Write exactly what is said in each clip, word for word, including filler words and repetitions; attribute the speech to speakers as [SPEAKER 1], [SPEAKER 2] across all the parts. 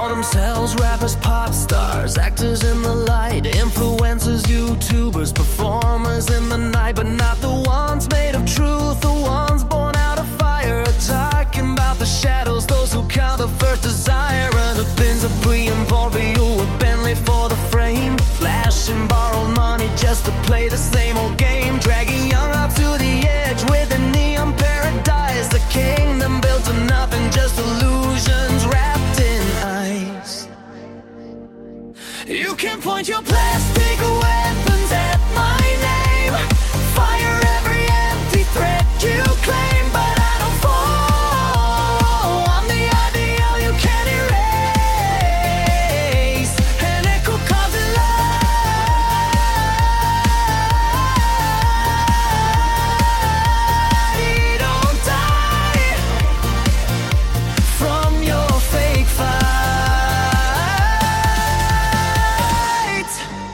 [SPEAKER 1] call themselves rappers, pop stars, actors in the light, influencers, YouTubers, performers in the night, but not the ones made of truth, the ones born out of fire. Talking about the shadows, those who count the first desire, and the things that we import for you, a Bentley for the frame, flashing borrowed money just to play the same old game, dragging young up to the edge with a neon paradise, the kingdom built of nothing, just illusions wrapped in ice. You can point your plastic weapons at my name, fire every empty threat you claim, but I don't fall. I'm the ideal you can't erase, an echo comes in light. Don't die from your fake fight.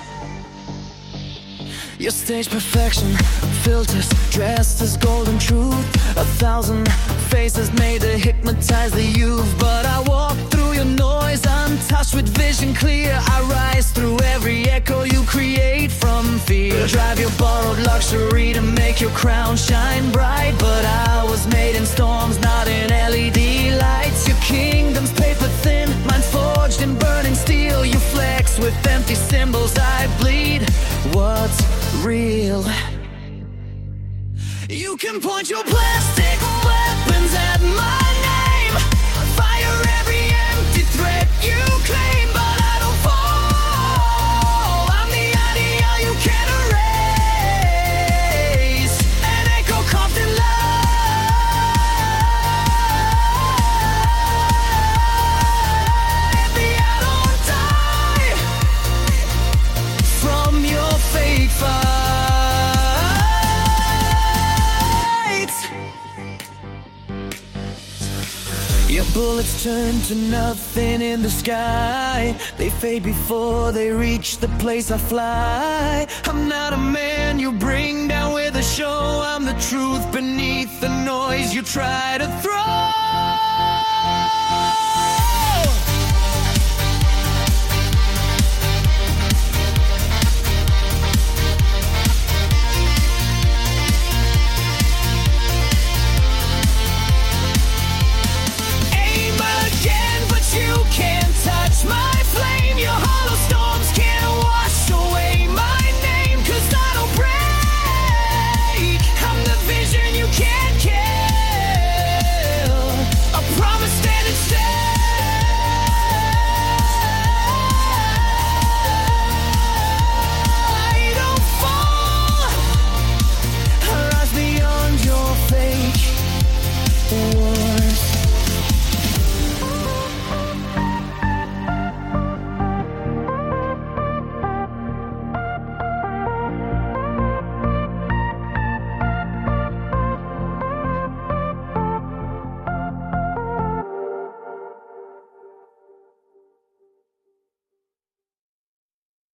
[SPEAKER 1] Your stage perfection, filters dressed as golden truth, a thousand faces made to hypnotize the youth, but I walk through your noise untouched with vision clear. I rise through every echo you create from fear, drive your borrowed luxury to make your crown shine bright, but I was made in storms, not in L E D lights. Your kingdom's paper thin, mine's forged in burning steel. You flex with empty symbols, I bleed. What's real? You can point your plastic weapons at my name, fire every empty threat you claim, but I don't fall. I'm the ideal you can't erase, an echo carved in light. Baby, I don't die from your fake fight. Your bullets turn to nothing in the sky, they fade before they reach the place I fly. I'm not a man you bring down with a show, I'm the truth beneath the noise you try to throw.